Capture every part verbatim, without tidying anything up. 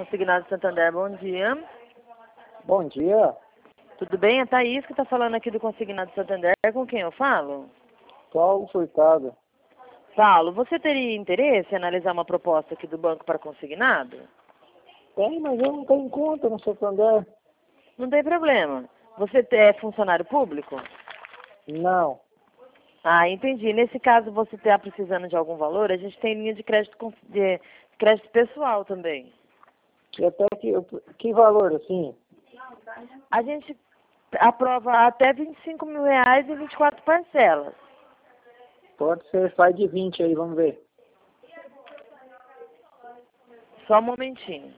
Consignado Santander, bom dia. Bom dia. Tudo bem? É Thaís que está falando aqui do Consignado Santander. Com quem eu falo? Paulo Furtado. Paulo, você teria interesse em analisar uma proposta aqui do banco para consignado? Tem, mas eu não tenho conta no Santander. Não tem problema. Você é funcionário público? Não. Ah, entendi. Nesse caso, você está precisando de algum valor, a gente tem linha de crédito, con- de crédito pessoal também. E até que, que valor, assim? A gente aprova até vinte e cinco mil reais em vinte e quatro parcelas. Pode ser, faz de vinte aí, vamos ver. Só um momentinho.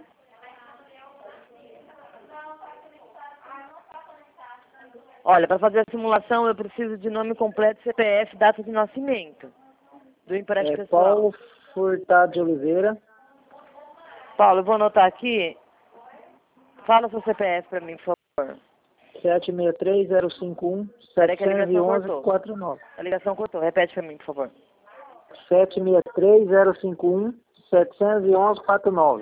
Olha, para fazer a simulação eu preciso de nome completo, C P F, data de nascimento do empréstimo É pessoal. Paulo Furtado de Oliveira. Paulo, eu vou anotar aqui. Fala seu C P F para mim, por favor. sete seis três zero cinco um Peraí sete que a ligação um um cortou. quatro nove. A ligação cortou. Repete para mim, por favor. sete seis três zero cinco um sete um um quatro nove.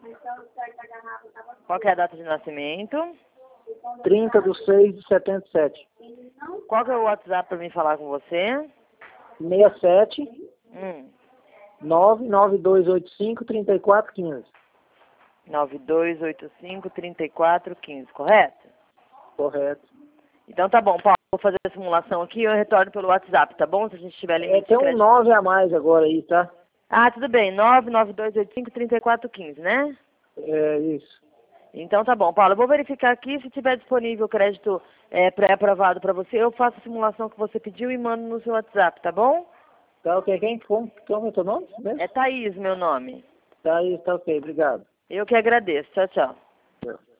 Qual que é a data de nascimento? trinta de seis de setenta e sete. Qual que é o WhatsApp para mim falar com você? seis sete Hum. nove nove dois oito cinco três quatro um cinco. nove dois oito cinco, três quatro um cinco, correto? Correto. Então tá bom, Paulo. Vou fazer a simulação aqui e eu retorno pelo WhatsApp, tá bom? Se a gente tiver É, limite tem de um crédito. nove a mais agora aí, tá? Ah, tudo bem. nove nove dois oito cinco, três quatro um cinco, né? É isso. Então tá bom, Paulo. Eu vou verificar aqui. Se tiver disponível crédito é, pré-aprovado para você, eu faço a simulação que você pediu e mando no seu WhatsApp, tá bom? Tá ok. Quem? Como, como é o teu nome mesmo? É Thaís, meu nome. Tá aí, tá ok. Obrigado. Eu que agradeço. Tchau, tchau. Tchau.